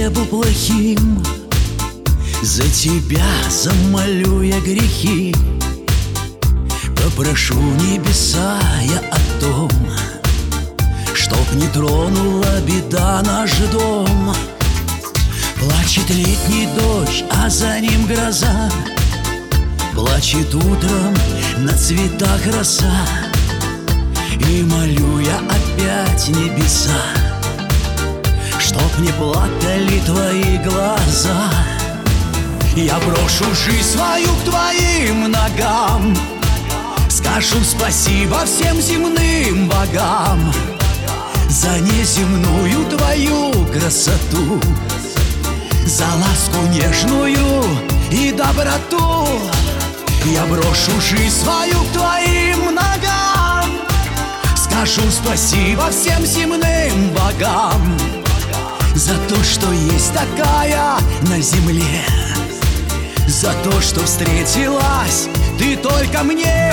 был плохим, за тебя замолю я грехи. Попрошу небеса я о том, чтоб не тронула беда наш дом. Плачет летний дождь, а за ним гроза, плачет утром на цветах роса. И молю я опять небеса, чтоб не плакали твои глаза. Я брошу жизнь свою к твоим ногам, скажу спасибо всем земным богам за неземную твою красоту, за ласку нежную и доброту. Я брошу жизнь свою к твоим ногам, скажу спасибо всем земным богам за то, что есть такая на земле, за то, что встретилась ты только мне.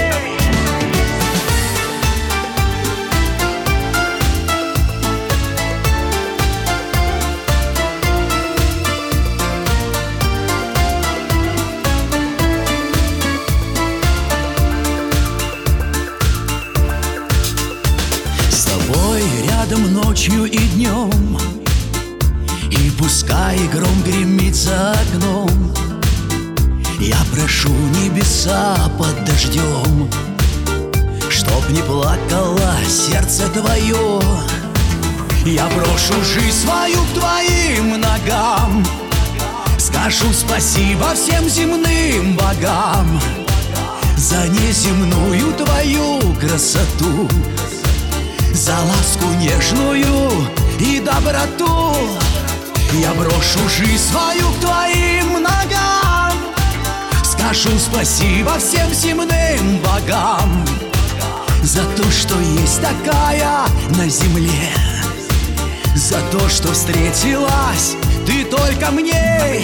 С тобой рядом ночью и днем, и пускай гром гремит за окном, я прошу небеса под дождем, чтоб не плакало сердце твое. Я брошу жизнь свою к твоим ногам, скажу спасибо всем земным богам за неземную твою красоту, за ласку нежную и доброту. Я брошу жизнь свою к твоим ногам, скажу спасибо всем земным богам за то, что есть такая на земле, за то, что встретилась ты только мне.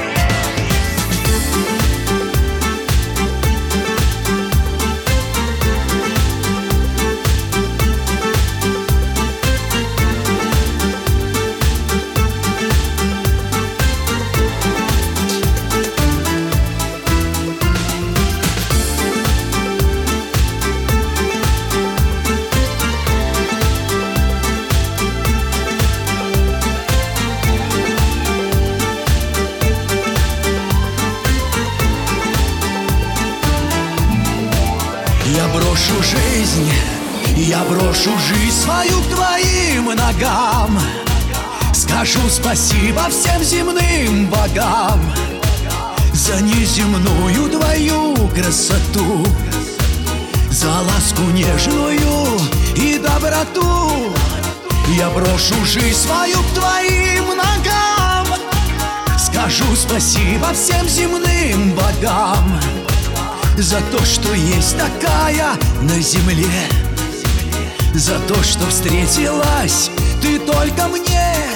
Я брошу жизнь, я брошу жизнь свою к твоим ногам, скажу спасибо всем земным богам за неземную твою красоту, за ласку нежную и доброту. Я брошу жизнь свою к твоим ногам, скажу спасибо всем земным богам за то, что есть такая на земле, за то, что встретилась ты только мне.